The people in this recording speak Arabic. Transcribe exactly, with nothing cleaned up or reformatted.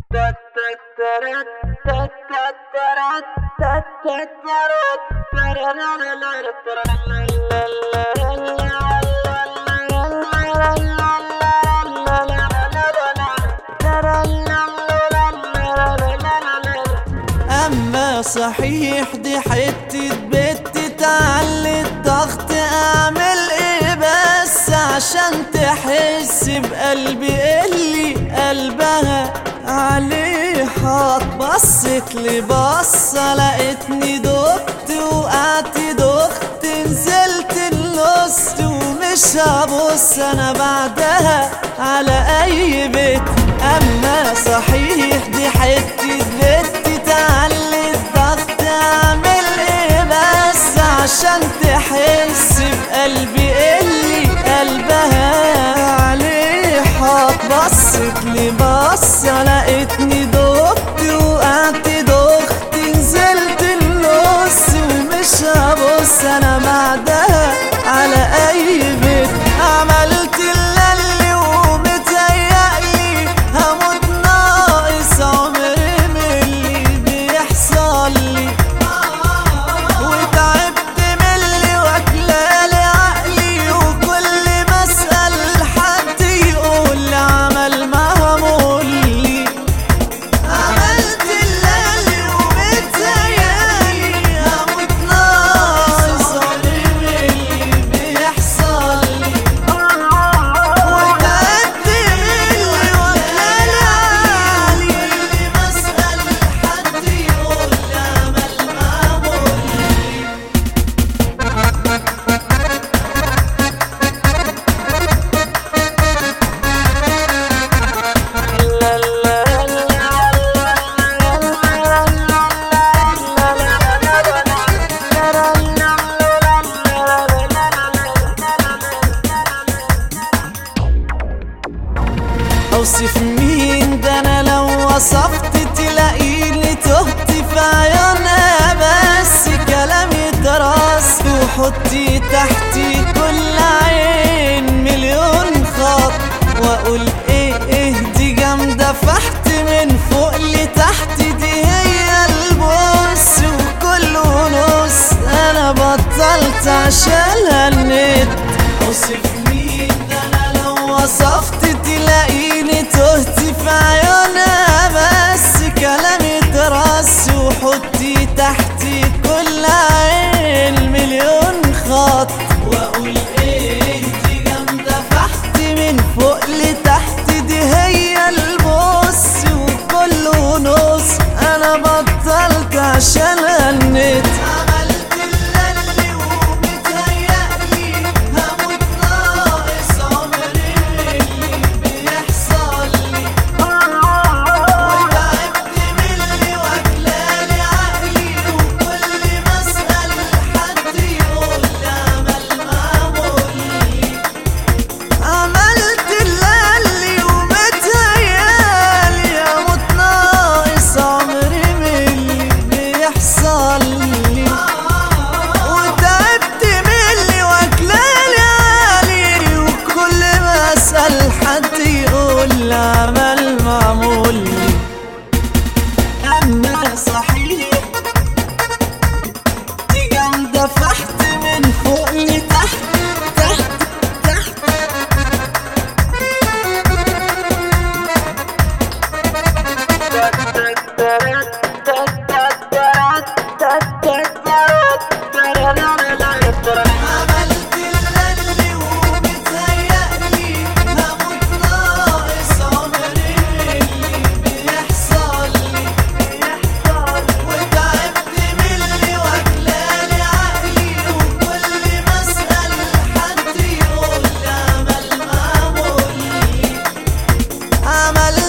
أما صحيح دي حتة بنت تعلي الضغط، أعمل إيه بس عشان تحس بقلبي اللي قلبها عليه حاط؟ بصت لي بصة لقيتني دقت وقعت دخت، نزلت النص ومش هبص أنا بعدها على أي بيت. أما صحيح دي حتة بنت تعلي الضغط، أعمل إيه بس عشان تحس بقلبي اللي قلبها عليه حاط؟ بصت لي بصة لقيتني دقت وقعت دخت، نزلت النص ومش هبص أنا بعدها على أي بيت. عملت اللي ومتهيألي هموت ناقص عمري من اللي بيحصل لي، وتعبت من اللي واكلالي عقلي، وكل ما اسأل حد يقول لي عمل معمول لي. عملت اللي ومتهيألي هموت ناقص عمري من اللي بيحصل لي، وتعبت من اللي واكلالي عقلي، وكل ما اسأل حد يقول لي عمل معمول لي. اوصف مين ده؟ انا لو وصفت تلاقيني تهت في عيونها، بس كلامي درس وحطي تحتي كل عين مليون خط، واقول ايه ايه دي جامدة فحت من فوق لتحت، دي هي البص وكله نص، انا بطلت عشانها النت. اوصف مين ده؟ انا لو وصفت تلاقيني تهت في عيونها، بس كلامي ترص وحطي تحتي كل عين مليون خط، واقول ايه دي جامدة فحت من فوق لتحت، دي هي البص وكله نص، انا بطلت عشانها النت. عملت اللي ومتهيألي هموت ناقص عمري من اللي بيحصل لي، وتعبت من اللي واكلالي عقلي، وكل ما اسأل حد يقول لي عمل معمول لي. عملت اللي ومتهيألي هموت ناقص عمري من اللي بيحصل لي، وتعبت من اللي واكلالي عقلي، وكل ما اسأل حد يقول لي عمل معمول لي. أما صحيح دي جامدة فحت من فوق لتحت تحت تحت. عملت اللي ومتهيألي هموت ناقص عمري من اللي بيحصل لي، وتعبت من اللي واكلالي عقلي، وكل ما اسأل حد يقول لي عمل معمول لي. عمل